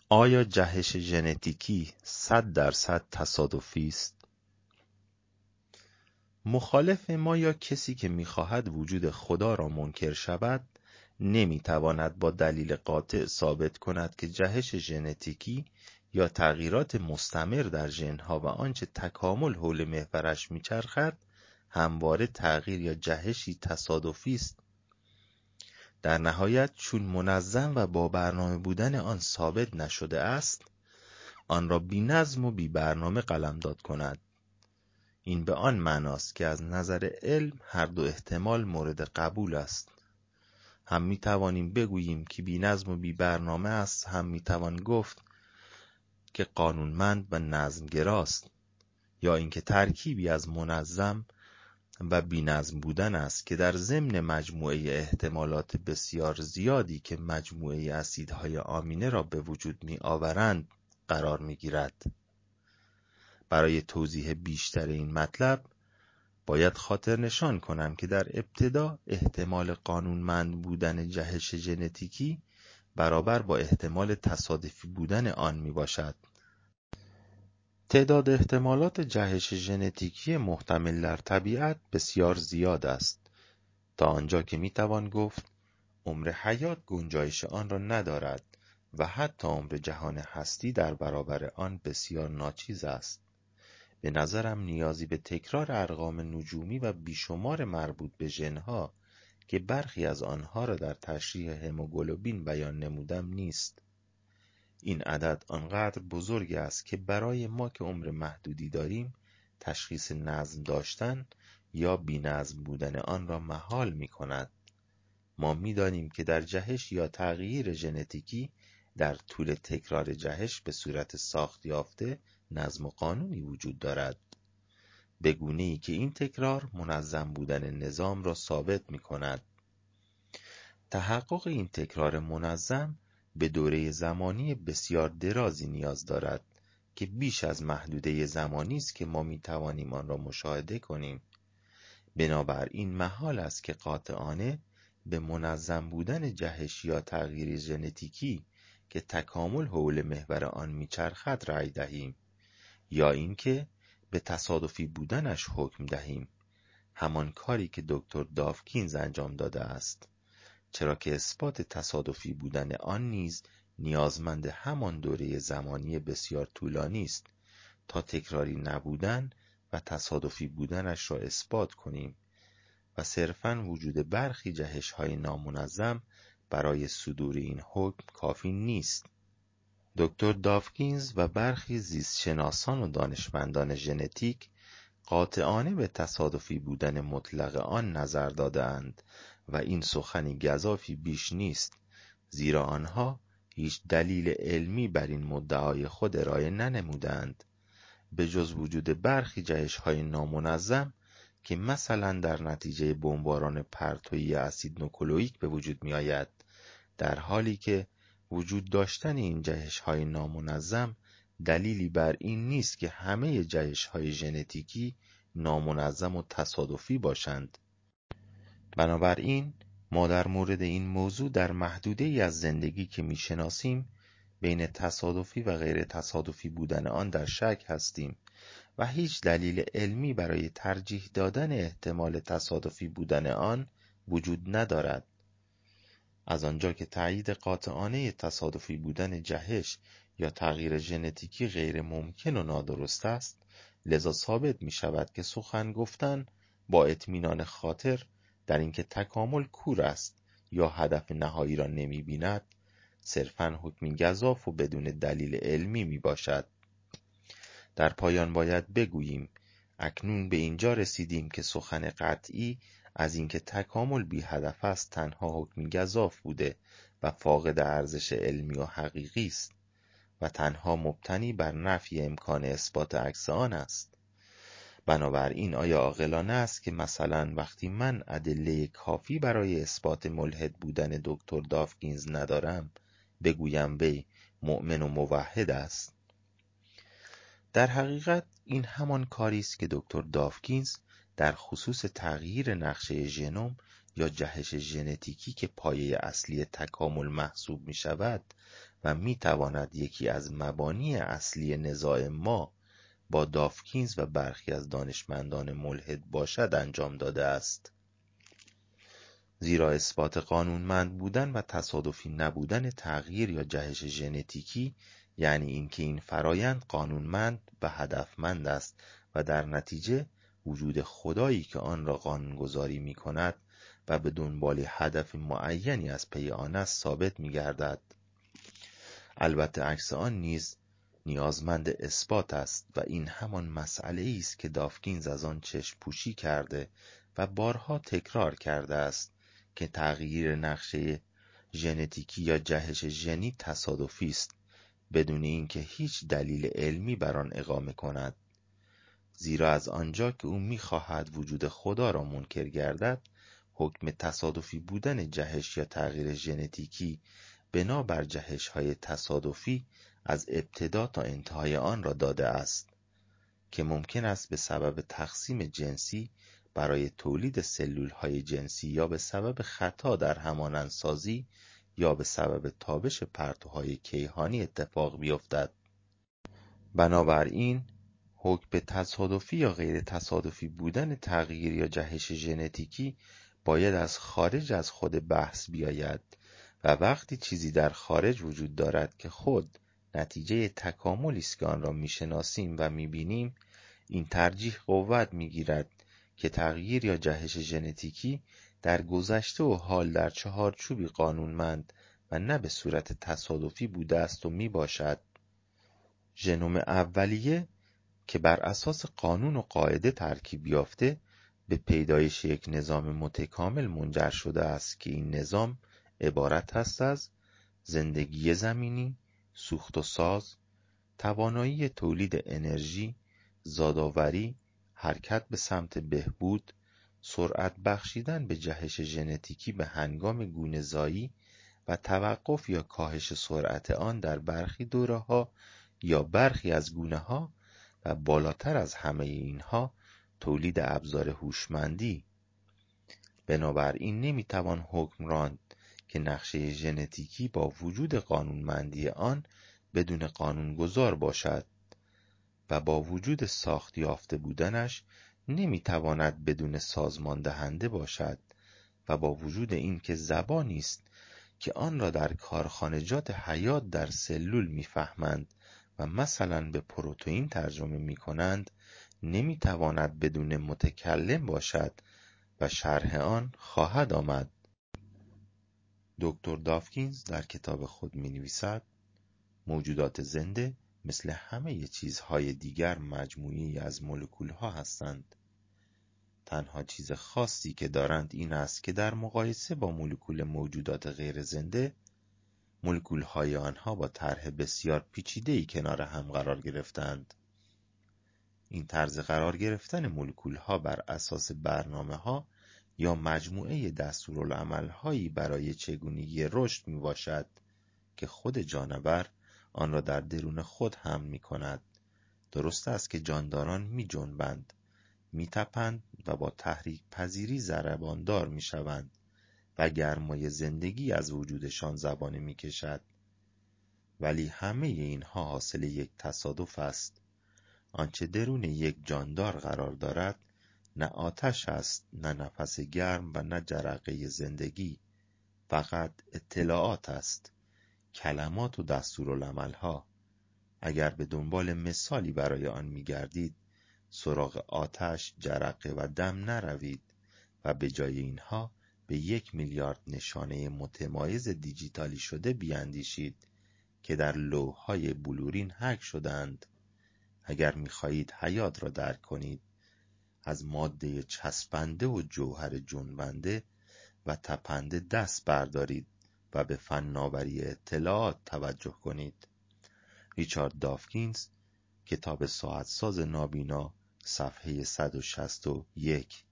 آیا جهش ژنتیکی 100% تصادفی است؟ مخالف ما یا کسی که می‌خواهد وجود خدا را منکر شود، نمی‌تواند با دلیل قاطع ثابت کند که جهش ژنتیکی یا تغییرات مستمر در ژن‌ها و آنچه تکامل حول محورش می‌چرخد، همواره تغییر یا جهشی تصادفی است. در نهایت چون منظم و با برنامه بودن آن ثابت نشده است، آن را بی نظم و بی برنامه قلمداد کند. این به آن معناست که از نظر علم هر دو احتمال مورد قبول است. هم می توانیم بگوییم که بی نظم و بی برنامه است، هم می توان گفت که قانونمند و نظمگراست، یا اینکه ترکیبی از منظم و بی نظم بودن است که در ضمن مجموعه احتمالات بسیار زیادی که مجموعه اسیدهای آمینه را به وجود می آورند قرار می گیرد. برای توضیح بیشتر این مطلب باید خاطر نشان کنم که در ابتدا احتمال قانونمند بودن جهش ژنتیکی برابر با احتمال تصادفی بودن آن می باشد. تعداد احتمالات جهش ژنتیکی محتمل در طبیعت بسیار زیاد است، تا آنجا که می توان گفت عمر حیات گنجایش آن را ندارد و حتی عمر جهان هستی در برابر آن بسیار ناچیز است. به نظرم نیازی به تکرار ارقام نجومی و بیشمار مربوط به ژن‌ها که برخی از آنها را در تشریح هموگلوبین بیان نمودم نیست. این عدد آنقدر بزرگ است که برای ما که عمر محدودی داریم تشخیص نظم داشتن یا بی نظم بودن آن را محال می کند. ما می دانیم که در جهش یا تغییر ژنتیکی در طول تکرار جهش به صورت ساخت یافته نظم و قانونی وجود دارد، به گونه‌ای که این تکرار منظم بودن نظام را ثابت می کند. تحقق این تکرار منظم به دوره زمانی بسیار درازی نیاز دارد که بیش از محدوده زمانی است که ما می توانیم آن را مشاهده کنیم. بنابراین محال است که قاطعانه به منظم بودن جهش یا تغییر ژنتیکی که تکامل حول محور آن میچرخد رأی دهیم، یا اینکه به تصادفی بودنش حکم دهیم، همان کاری که دکتر داوکینز انجام داده است، چرا که اثبات تصادفی بودن آن نیز نیازمند همان دوره زمانی بسیار طولانی است تا تکراری نبودن و تصادفی بودنش را اثبات کنیم و صرفاً وجود برخی جهش‌های نامنظم برای صدور این حکم کافی نیست. دکتر داوکینز و برخی زیستشناسان و دانشمندان ژنتیک قاطعانه به تصادفی بودن مطلق آن نظر داده‌اند و این سخنی گزافی بیش نیست، زیرا آنها هیچ دلیل علمی بر این مدعای خود ارائه ننمودند، به جز وجود برخی جهش‌های نامنظم که مثلا در نتیجه بمباران پرتویی اسید نوکلئیک به وجود می آید، در حالی که وجود داشتن این جهش‌های نامنظم دلیلی بر این نیست که همه جهش‌های ژنتیکی نامنظم و تصادفی باشند. بنابراین ما در مورد این موضوع در محدوده‌ای از زندگی که می‌شناسیم بین تصادفی و غیر تصادفی بودن آن در شک هستیم و هیچ دلیل علمی برای ترجیح دادن احتمال تصادفی بودن آن وجود ندارد. از آنجا که تایید قاطعانه تصادفی بودن جهش یا تغییر ژنتیکی غیر ممکن و نادرست است، لذا ثابت می شود که سخن گفتن با اطمینان خاطر در اینکه تکامل کور است یا هدف نهایی را نمی بیند، صرفاً حکمی گزاف و بدون دلیل علمی می باشد. در پایان باید بگوییم اکنون به اینجا رسیدیم که سخن قطعی از اینکه تکامل بی هدف است تنها حکمی گزاف بوده و فاقد ارزش علمی و حقیقی است و تنها مبتنی بر نفی امکان اثبات عکس آن است. بنابراین آیا عاقلانه است که مثلا وقتی من ادله کافی برای اثبات ملحد بودن دکتر داوکینز ندارم بگویم وی مؤمن و موحد است؟ در حقیقت این همان کاری است که دکتر داوکینز در خصوص تغییر نقشه ژنوم یا جهش ژنتیکی که پایه اصلی تکامل محسوب می شود و میتواند یکی از مبانی اصلی نزاع ما با داوکینز و برخی از دانشمندان ملحد باشد انجام داده است. زیرا اثبات قانونمند بودن و تصادفی نبودن تغییر یا جهش ژنتیکی یعنی اینکه این فرایند قانونمند و هدفمند است و در نتیجه وجود خدایی که آن را قانونگذاری می کند و به دنبال هدف معینی از پی آن است ثابت می گردد. البته عکس آن نیز نیازمند اثبات است و این همان مسئله است که داوکینز از آن چشم پوشی کرده و بارها تکرار کرده است که تغییر نقشه ژنتیکی یا جهش ژنی تصادفی است بدون اینکه هیچ دلیل علمی بر آن اقامه کند. زیرا از آنجا که او می‌خواهد وجود خدا را منکر گردد، حکم تصادفی بودن جهش یا تغییر ژنتیکی بنابر جهش‌های تصادفی از ابتدا تا انتهای آن را داده است که ممکن است به سبب تقسیم جنسی برای تولید سلول‌های جنسی یا به سبب خطا در همانندسازی یا به سبب تابش پرتوهای کیهانی اتفاق بیفتد. بنابراین حکم به تصادفی یا غیر تصادفی بودن تغییر یا جهش ژنتیکی باید از خارج از خود بحث بیاید و وقتی چیزی در خارج وجود دارد که خود نتیجه تکاملی است که آن را میشناسیم و میبینیم، این ترجیح قوت میگیرد که تغییر یا جهش ژنتیکی در گذشته و حال در چهارچوبی قانونمند و نه به صورت تصادفی بوده است و میباشد. ژنوم اولیه که بر اساس قانون و قاعده ترکیب یافته به پیدایش یک نظام متکامل منجر شده است که این نظام عبارت است از زندگی زمینی، سوخت و ساز، توانایی تولید انرژی، زادآوری، حرکت به سمت بهبود، سرعت بخشیدن به جهش ژنتیکی به هنگام گونه‌زایی و توقف یا کاهش سرعت آن در برخی دوره‌ها یا برخی از گونه‌ها و بالاتر از همه اینها تولید ابزار هوشمندی. بنابراین نمیتوان حکم راند که نقشه ژنتیکی با وجود قانونمندی آن بدون قانونگذار باشد و با وجود ساخت یافته بودنش نمیتواند بدون سازمان دهنده باشد و با وجود این که زبانی است که آن را در کارخانجات حیات در سلول میفهمند و مثلا به پروتئین ترجمه میکنند نمیتواند بدون متکلم باشد و شرح آن خواهد آمد. دکتر داوکینز در کتاب خود می‌نویسد موجودات زنده مثل همه چیزهای دیگر مجموعه‌ای از مولکول‌ها هستند. تنها چیز خاصی که دارند این است که در مقایسه با مولکول موجودات غیر زنده، مولکول‌های آنها با طرح بسیار پیچیده‌ای کنار هم قرار گرفتند. این طرز قرار گرفتن مولکول‌ها بر اساس برنامه‌ها یا مجموعه دستورالعمل‌هایی برای چگونگی رشد میباشد که خود جانور آن را در درون خود حمل می‌کند. درست است که جانداران می‌جنبند، می‌تپند و با تحریک پذیری ضرباندار می‌شوند و گرمای زندگی از وجودشان زبانه می‌کشد. ولی همه اینها حاصل یک تصادف است. آنچه درون یک جاندار قرار دارد نه آتش است، نه نفس گرم و نه جرقه زندگی، فقط اطلاعات است، کلمات و دستورالعمل‌ها. اگر به دنبال مثالی برای آن می‌گردید، سراغ آتش، جرقه و دم نروید و به جای اینها به 1 میلیارد نشانه متمایز دیجیتالی شده بیاندیشید که در لوح‌های بلورین حک شدند. اگر می‌خواهید حیات را درک کنید، از ماده چسبنده و جوهر جنبنده و تپنده دست بردارید و به فناوری اطلاعات توجه کنید. ریچارد داوکینز، کتاب ساعتساز نابینا، صفحه 161.